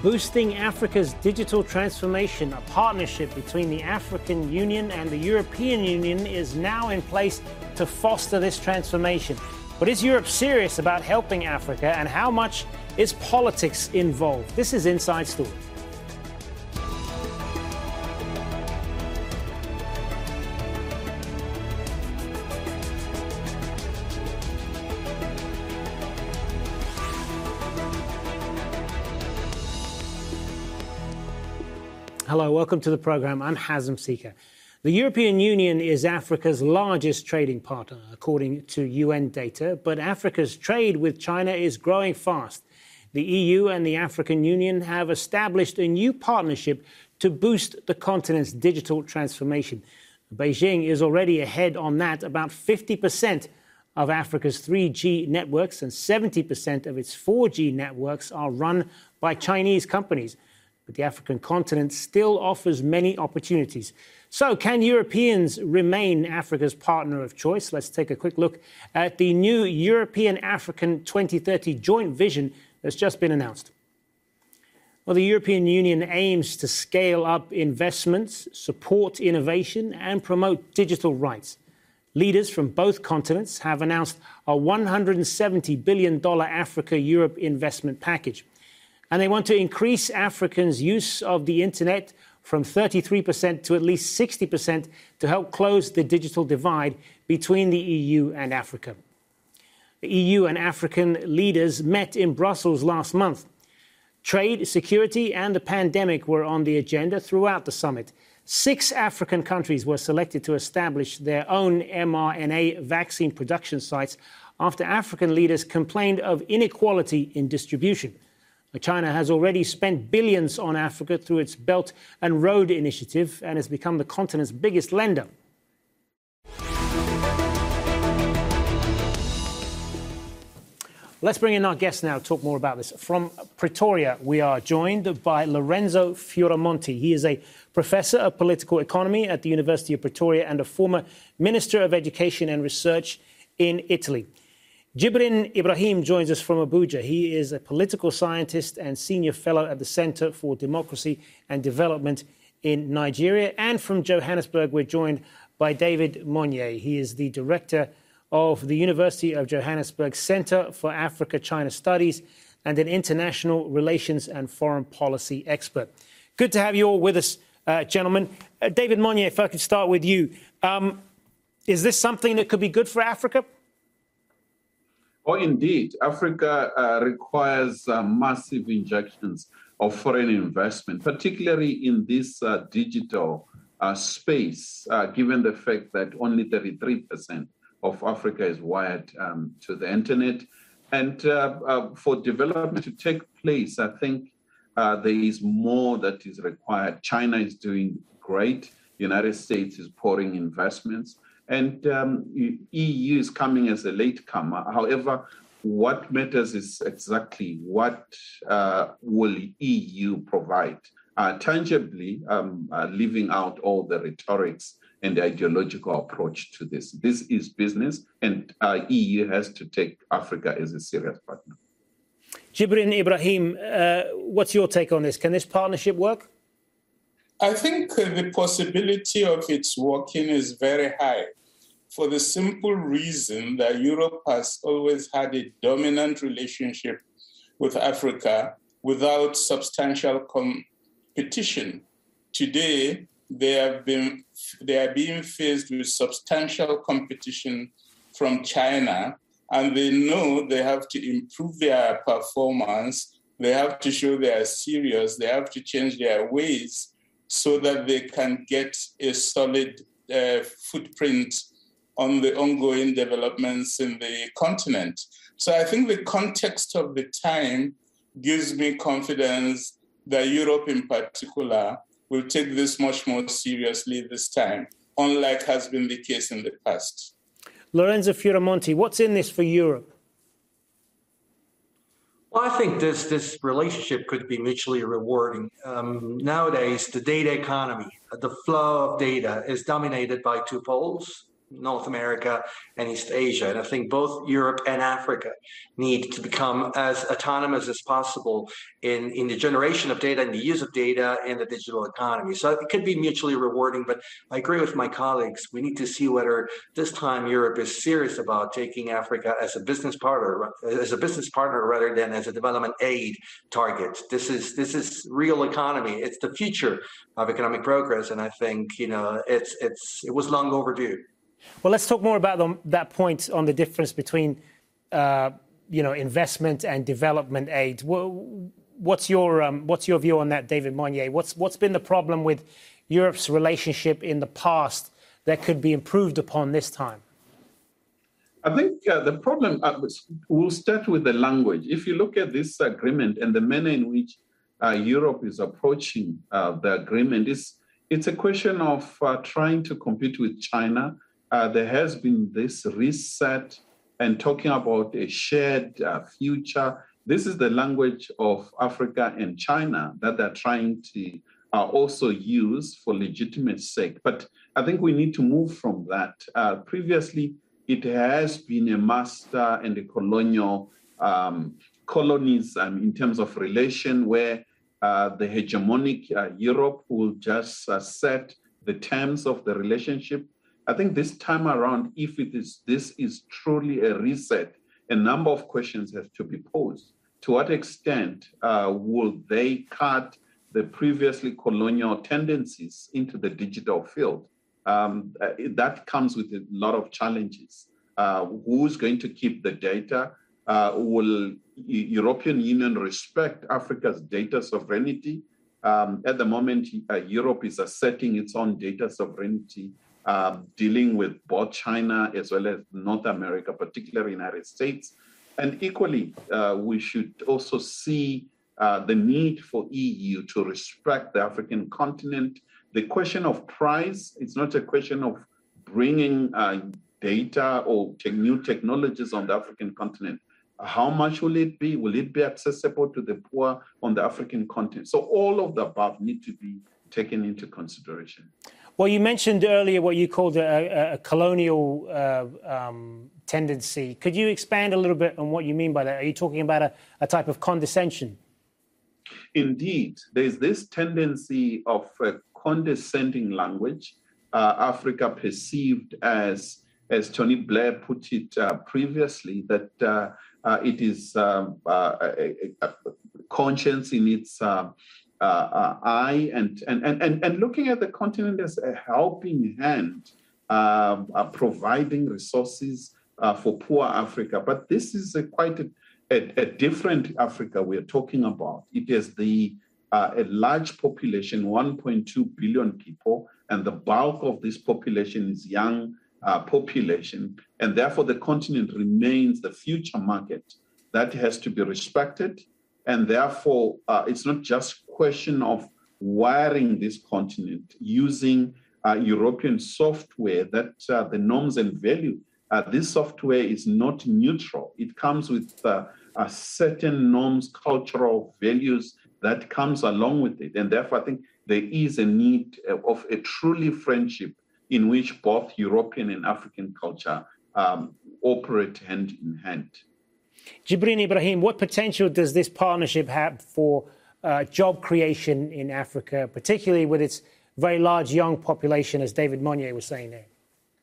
Boosting Africa's digital transformation, a partnership between the African Union and the European Union is now in place to foster this transformation. But is Europe serious about helping Africa, and how much is politics involved? This is Inside Story. Hello, welcome to the program. I'm Hazem Sika. The European Union is Africa's largest trading partner, according to UN data, but Africa's trade with China is growing fast. The EU and the African Union have established a new partnership to boost the continent's digital transformation. Beijing is already ahead on that. About 50% of Africa's 3G networks and 70% of its 4G networks are run by Chinese companies. But the African continent still offers many opportunities. So can Europeans remain Africa's partner of choice? Let's take a quick look at the new European-African 2030 joint vision that's just been announced. Well, the European Union aims to scale up investments, support innovation, and promote digital rights. Leaders from both continents have announced a $170 billion Africa-Europe investment package. And they want to increase Africans' use of the internet from 33% to at least 60% to help close the digital divide between the EU and Africa. The EU and African leaders met in Brussels last month. Trade, security, and the pandemic were on the agenda throughout the summit. 6 African countries were selected to establish their own mRNA vaccine production sites after African leaders complained of inequality in distribution. China has already spent billions on Africa through its Belt and Road Initiative and has become the continent's biggest lender. Let's bring in our guests now to talk more about this. From Pretoria, we are joined by Lorenzo Fioramonti. He is a professor of political economy at the University of Pretoria and a former Minister of Education and Research in Italy. Jibrin Ibrahim joins us from Abuja. He is a political scientist and senior fellow at the Center for Democracy and Development in Nigeria. And from Johannesburg, we're joined by David Monye. He is the director of the University of Johannesburg Center for Africa-China Studies and an international relations and foreign policy expert. Good to have you all with us, gentlemen. David Monye, if I could start with you. Is this something that could be good for Africa? Oh, indeed. Africa requires massive injections of foreign investment, particularly in this digital space, given the fact that only 33% of Africa is wired to the internet. And for development to take place, I think there is more that is required. China is doing great. The United States is pouring investments. And EU is coming as a latecomer. However, what matters is exactly what will EU provide, tangibly leaving out all the rhetorics and the ideological approach to this. This is business, and EU has to take Africa as a serious partner. Jibrin Ibrahim, what's your take on this? Can this partnership work? I think the possibility of its working is very high for the simple reason that Europe has always had a dominant relationship with Africa without substantial competition. Today, they are being faced with substantial competition from China, and they know they have to improve their performance, they have to show they are serious, they have to change their ways, so that they can get a solid footprint on the ongoing developments in the continent. So I think the context of the time gives me confidence that Europe in particular will take this much more seriously this time, unlike has been the case in the past. Lorenzo Fioramonti, what's in this for Europe? Well, I think this relationship could be mutually rewarding. Nowadays, the data economy, the flow of data is dominated by two poles. North America and East Asia. And I think both Europe and Africa need to become as autonomous as possible in the generation of data and the use of data in the digital economy. So it could be mutually rewarding, but I agree with my colleagues. We need to see whether this time Europe is serious about taking Africa as a business partner rather than as a development aid target. This is real economy. It's the future of economic progress. And I think, it was long overdue. Well, let's talk more about that point on the difference between, investment and development aid. What's your view on that, David Monnier? What's been the problem with Europe's relationship in the past that could be improved upon this time? I think the problem, we'll start with the language. If you look at this agreement and the manner in which Europe is approaching the agreement, it's a question of trying to compete with China. There has been this reset and talking about a shared future. This is the language of Africa and China that they're trying to also use for legitimate sake. But I think we need to move from that. Previously, it has been a master and a colonial colonies in terms of relation where the hegemonic Europe will just set the terms of the relationship. I think this time around, if this is truly a reset, a number of questions have to be posed. To what extent will they cut the previously colonial tendencies into the digital field? That comes with a lot of challenges. Who's going to keep the data? Will European Union respect Africa's data sovereignty? At the moment, Europe is asserting its own data sovereignty, dealing with both China as well as North America, particularly United States. And equally, we should also see the need for EU to respect the African continent. The question of price, it's not a question of bringing data or new technologies on the African continent. How much will it be? Will it be accessible to the poor on the African continent? So all of the above need to be taken into consideration. Well, you mentioned earlier what you called a colonial tendency. Could you expand a little bit on what you mean by that? Are you talking about a type of condescension? Indeed, there's this tendency of a condescending language. Africa perceived as Tony Blair put it previously, that it is a conscience in its eye, and looking at the continent as a helping hand, providing resources for poor Africa. But this is quite a different Africa we're talking about. It is a large population, 1.2 billion people, and the bulk of this population is young population, and therefore the continent remains the future market that has to be respected. And therefore, it's not just a question of wiring this continent using European software that the norms and value. This software is not neutral. It comes with certain norms, cultural values that comes along with it. And therefore, I think there is a need of a truly friendship in which both European and African culture operate hand in hand. Jibreen Ibrahim, what potential does this partnership have for job creation in Africa, particularly with its very large young population, as David Monnier was saying there?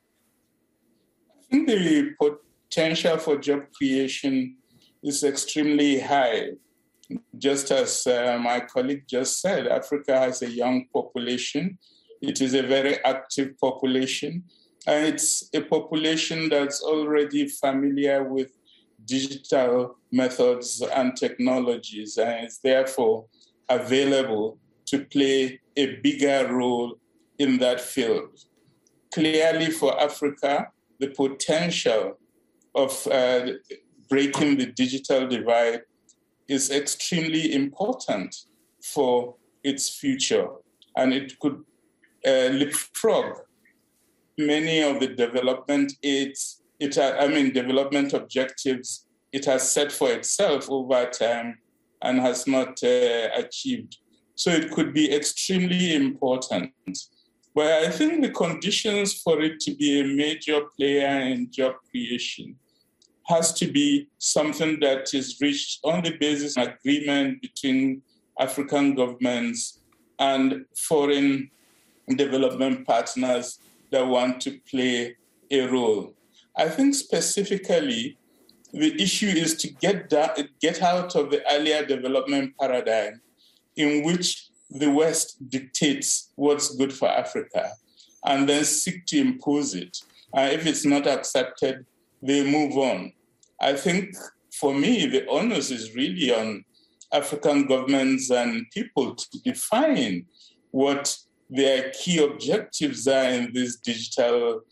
I think the potential for job creation is extremely high. Just as my colleague just said, Africa has a young population. It is a very active population, and it's a population that's already familiar with digital methods and technologies, and is therefore available to play a bigger role in that field. Clearly for Africa, the potential of breaking the digital divide is extremely important for its future, and it could leapfrog many of the development development objectives it has set for itself over time and has not achieved. So it could be extremely important But I think the conditions for it to be a major player in job creation has to be something that is reached on the basis of agreement between African governments and foreign development partners that want to play a role. I think specifically, the issue is to get out of the earlier development paradigm in which the West dictates what's good for Africa and then seek to impose it. If it's not accepted, they move on. I think for me, the onus is really on African governments and people to define what their key objectives are in this digital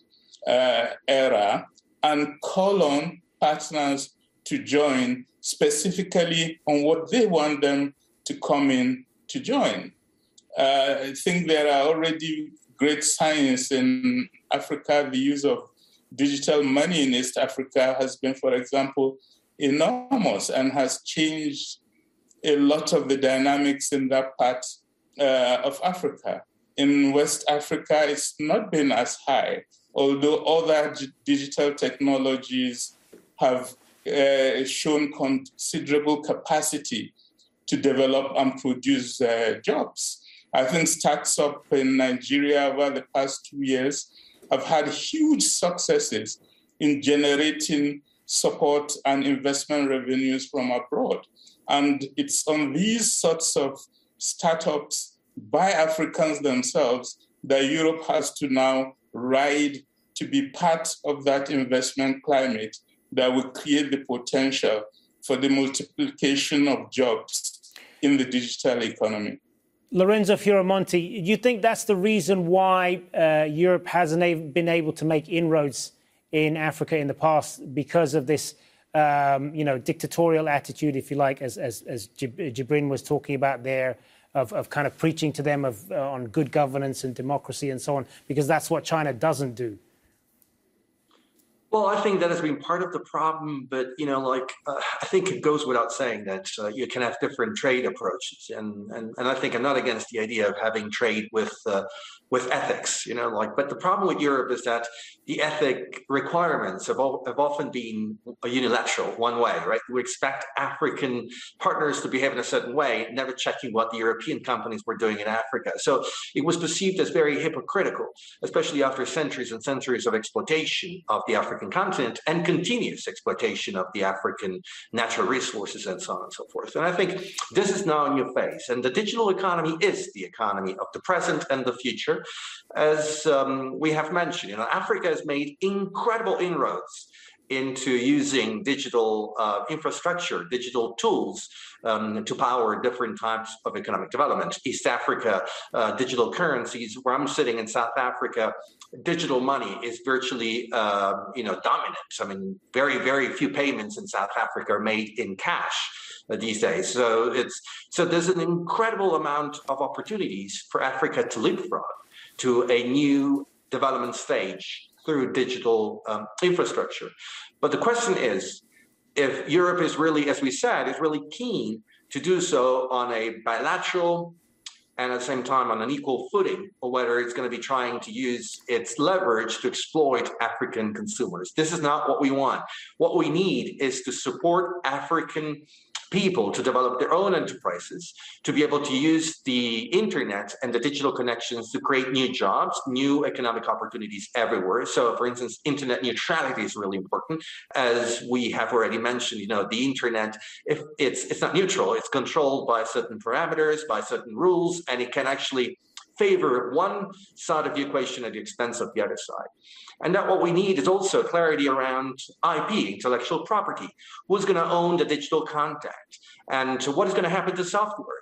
era and call on partners to join specifically on what they want them to come in to join. I think there are already great signs in Africa. The use of digital money in East Africa has been, for example, enormous and has changed a lot of the dynamics in that part of Africa. In West Africa, it's not been as high, although other digital technologies have shown considerable capacity to develop and produce jobs. I think startups in Nigeria over the past 2 years have had huge successes in generating support and investment revenues from abroad. And it's on these sorts of startups by Africans themselves that Europe has to now ride to be part of that investment climate that will create the potential for the multiplication of jobs in the digital economy. Lorenzo Fioramonti, you think that's the reason why Europe hasn't been able to make inroads in Africa in the past, because of this, dictatorial attitude, if you like, as Jibrin was talking about there, of kind of preaching to them on good governance and democracy and so on, because that's what China doesn't do? Well, I think that has been part of the problem, but I think it goes without saying that you can have different trade approaches, and I think I'm not against the idea of having trade with ethics, But the problem with Europe is that the ethic requirements have often been unilateral, one way, right? We expect African partners to behave in a certain way, never checking what the European companies were doing in Africa. So it was perceived as very hypocritical, especially after centuries and centuries of exploitation of the African continent and continuous exploitation of the African natural resources and so on and so forth. And I think this is now a new phase. And the digital economy is the economy of the present and the future. As we have mentioned, Africa has made incredible inroads into using digital infrastructure, digital tools to power different types of economic development. East Africa, digital currencies, where I'm sitting in South Africa, digital money is virtually, dominant. I mean, very, very few payments in South Africa are made in cash these days. So there's an incredible amount of opportunities for Africa to leapfrog to a new development stage through digital infrastructure. But the question is, if Europe is really, as we said, is really keen to do so on a bilateral and at the same time on an equal footing, or whether it's going to be trying to use its leverage to exploit African consumers. This is not what we want. What we need is to support African people to develop their own enterprises, to be able to use the internet and the digital connections to create new jobs, new economic opportunities everywhere. So, for instance, internet neutrality is really important. As we have already mentioned, the internet, if it's not neutral, it's controlled by certain parameters, by certain rules, and it can actually favor one side of the equation at the expense of the other side. And that what we need is also clarity around IP, intellectual property. Who's going to own the digital content? And what is going to happen to software?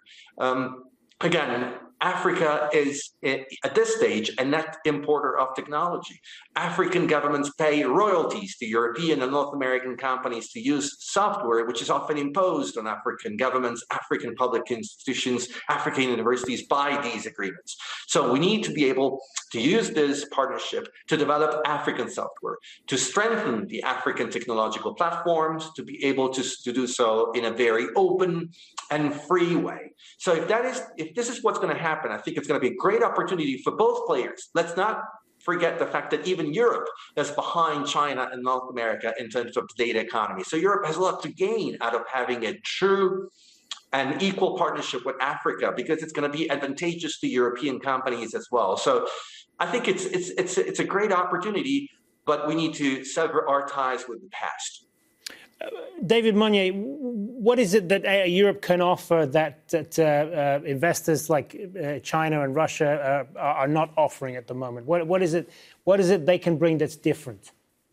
Again, Africa is, at this stage, a net importer of technology. African governments pay royalties to European and North American companies to use software, which is often imposed on African governments, African public institutions, African universities by these agreements. So we need to be able to use this partnership to develop African software, to strengthen the African technological platforms, to be able to do so in a very open and free way. So if this is what's going to happen. I think it's going to be a great opportunity for both players. Let's not forget the fact that even Europe is behind China and North America in terms of the data economy. So Europe has a lot to gain out of having a true and equal partnership with Africa, because it's going to be advantageous to European companies as well. So I think it's a great opportunity, but we need to sever our ties with the past. David Monnier, what is it that Europe can offer that investors like China and Russia are not offering at the moment? What is it they can bring that's different?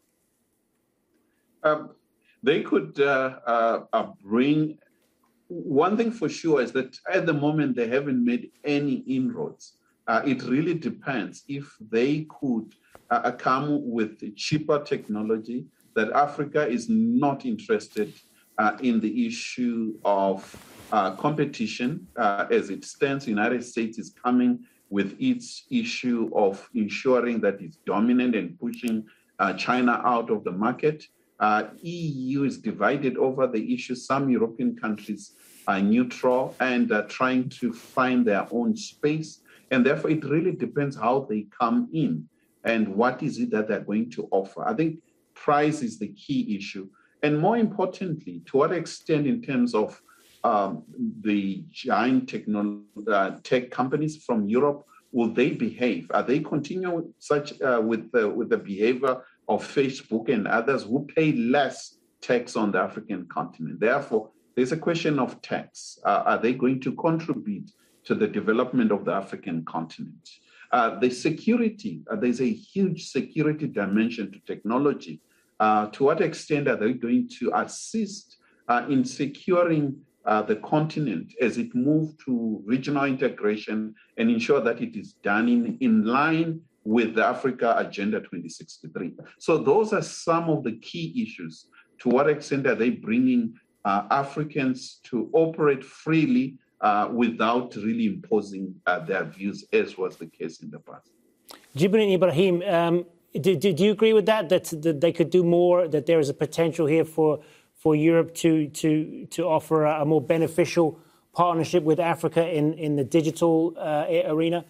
They could bring. One thing for sure is that at the moment they haven't made any inroads. It really depends if they could come with cheaper technology. That Africa is not interested in the issue of competition as it stands. The United States is coming with its issue of ensuring that it's dominant and pushing China out of the market. EU is divided over the issue. Some European countries are neutral and trying to find their own space. And therefore, it really depends how they come in and what is it that they're going to offer. I think price is the key issue. And more importantly, to what extent in terms of the giant tech companies from Europe, will they behave? Are they continuing with the behavior of Facebook and others who pay less tax on the African continent? Therefore, there's a question of tax. Are they going to contribute to the development of the African continent? The security, there's a huge security dimension to technology. To what extent are they going to assist in securing the continent as it moves to regional integration and ensure that it is done in line with the Africa Agenda 2063? So those are some of the key issues. To what extent are they bringing Africans to operate freely without really imposing their views, as was the case in the past? Jibril Ibrahim, do you agree with that they could do more, that there is a potential here for Europe to offer a more beneficial partnership with Africa in the digital arena?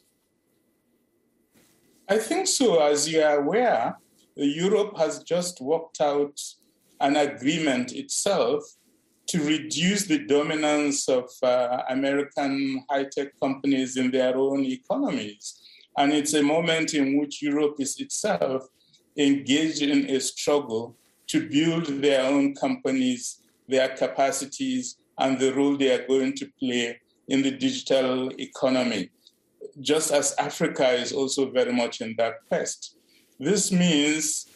I think so. As you are aware, Europe has just worked out an agreement itself to reduce the dominance of American high-tech companies in their own economies. And it's a moment in which Europe is itself engaged in a struggle to build their own companies, their capacities, and the role they are going to play in the digital economy, just as Africa is also very much in that quest. This means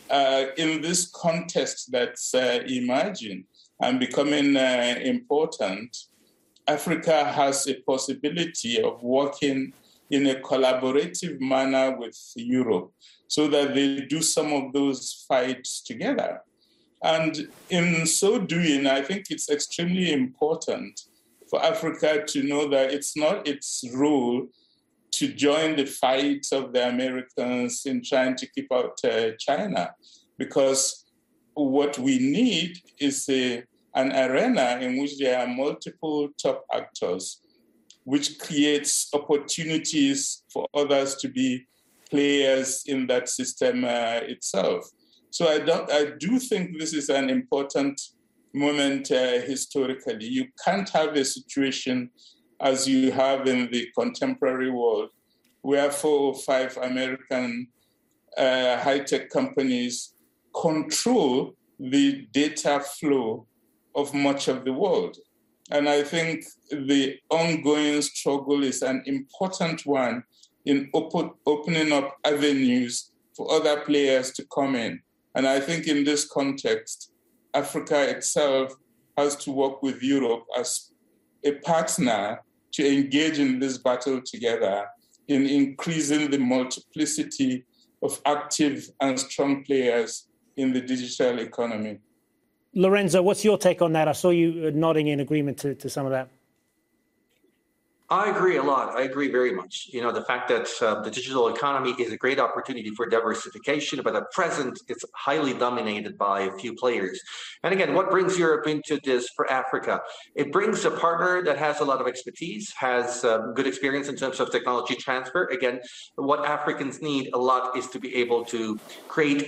in this context that's emerging and becoming important, Africa has a possibility of working in a collaborative manner with Europe so that they do some of those fights together. And in so doing, I think it's extremely important for Africa to know that it's not its role to join the fight of the Americans in trying to keep out China, because what we need is an arena in which there are multiple top actors, which creates opportunities for others to be players in that system itself. So I do think this is an important moment historically. You can't have a situation as you have in the contemporary world, where 4 or 5 American high-tech companies control the data flow of much of the world. And I think the ongoing struggle is an important one in opening up avenues for other players to come in. And I think in this context, Africa itself has to work with Europe as a partner to engage in this battle together in increasing the multiplicity of active and strong players in the digital economy. Lorenzo, what's your take on that? I saw you nodding in agreement to some of that. I agree a lot. I agree very much. You know, the fact that the digital economy is a great opportunity for diversification, but at present it's highly dominated by a few players. And again, what brings Europe into this for Africa? It brings a partner that has a lot of expertise, has good experience in terms of technology transfer. Again, what Africans need a lot is to be able to create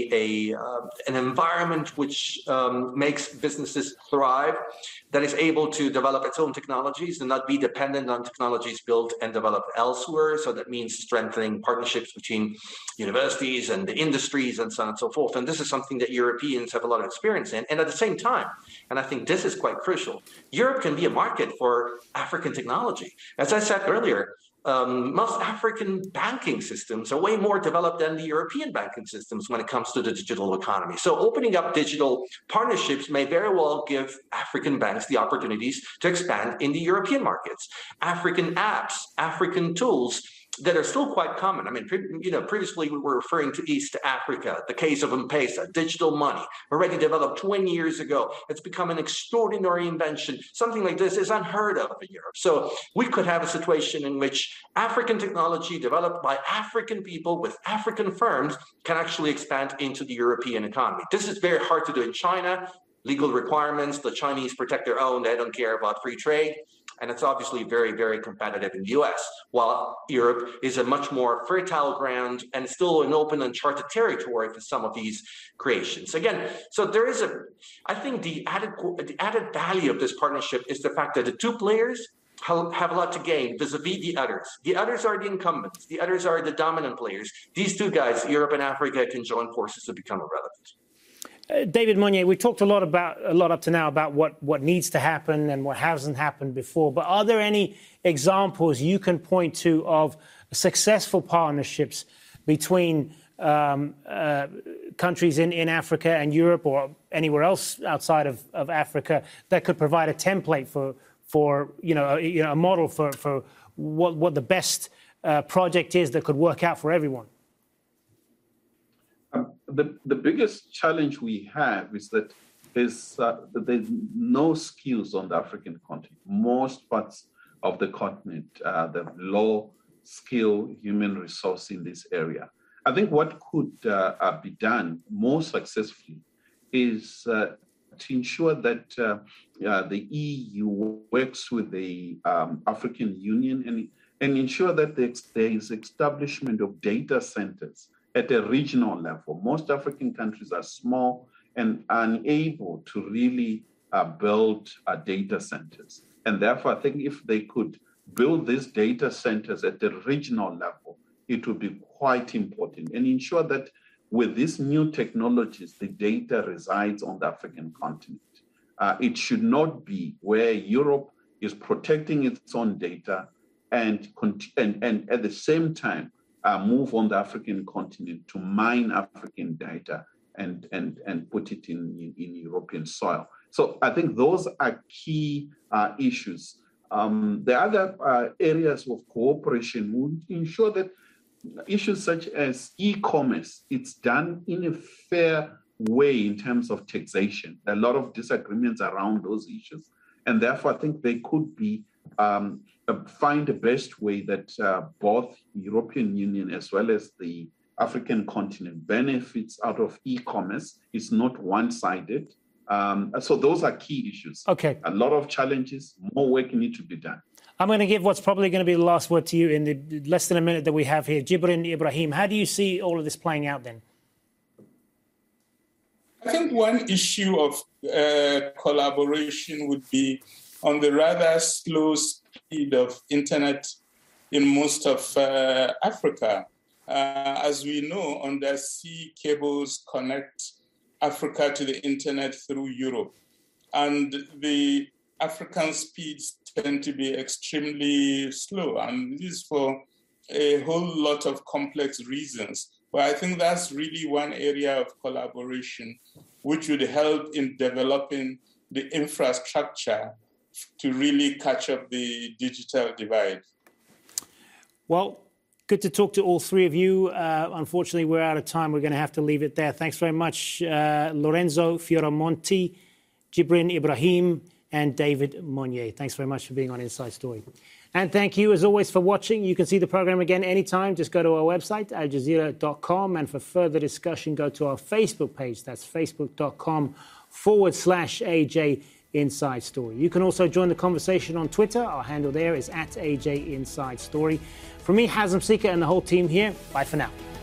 an environment which makes businesses thrive, that is able to develop its own technologies and not be dependent on technologies built and developed elsewhere. So that means strengthening partnerships between universities and the industries and so on and so forth. And this is something that Europeans have a lot of experience in. And at the same time, and I think this is quite crucial, Europe can be a market for African technology. As I said earlier, most African banking systems are way more developed than the European banking systems when it comes to the digital economy. So opening up digital partnerships may very well give African banks the opportunities to expand in the European markets. African apps, African tools that are still quite common. I mean, previously we were referring to East Africa, the case of M-Pesa, digital money, already developed 20 years ago. It's become an extraordinary invention. Something like this is unheard of in Europe. So we could have a situation in which African technology developed by African people with African firms can actually expand into the European economy. This is very hard to do in China. Legal requirements, the Chinese protect their own, they don't care about free trade. And it's obviously very, very competitive in the US, while Europe is a much more fertile ground and still an open, uncharted territory for some of these creations. Again, so there is I think the added value of this partnership is the fact that the two players have a lot to gain vis-a-vis the others. The others are the incumbents. The others are the dominant players. These two guys, Europe and Africa, can join forces to become irrelevant. David Monnier, we talked a lot up to now about what needs to happen and what hasn't happened before. But are there any examples you can point to of successful partnerships between countries in Africa and Europe or anywhere else outside of Africa that could provide a template for a model for what the best project is that could work out for everyone? The biggest challenge we have is that there's no skills on the African continent. Most parts of the continent, the low skill human resource in this area. I think what could be done more successfully is to ensure that the EU works with the African Union and ensure that there is establishment of data centers at a regional level. Most African countries are small and unable to really build data centers. And therefore, I think if they could build these data centers at the regional level, it would be quite important and ensure that with these new technologies, the data resides on the African continent. It should not be where Europe is protecting its own data and at the same time, move on the African continent to mine African data and put it in European soil. So I think those are key issues. The other areas of cooperation would ensure that issues such as e-commerce, it's done in a fair way in terms of taxation. There are a lot of disagreements around those issues. And therefore, I think they could be find the best way that both European Union as well as the African continent benefits out of e-commerce. It's not one-sided. So those are key issues. Okay. A lot of challenges, more work needs to be done. I'm going to give what's probably going to be the last word to you in the less than a minute that we have here. Jibrin Ibrahim, how do you see all of this playing out then? I think one issue of collaboration would be on the rather slow speed of internet in most of Africa. As we know, undersea cables connect Africa to the internet through Europe. And the African speeds tend to be extremely slow. And this is for a whole lot of complex reasons. But I think that's really one area of collaboration which would help in developing the infrastructure to really catch up the digital divide. Well, good to talk to all three of you. Unfortunately, we're out of time. We're going to have to leave it there. Thanks very much, Lorenzo Fioramonti, Jibrin Ibrahim, and David Monnier. Thanks very much for being on Inside Story. And thank you, as always, for watching. You can see the program again anytime. Just go to our website, aljazeera.com. And for further discussion, go to our Facebook page. That's facebook.com/AJ Inside Story. You can also join the conversation on Twitter. Our handle there is @AJ Inside Story. From me, Hazem Sika, and the whole team here, bye for now.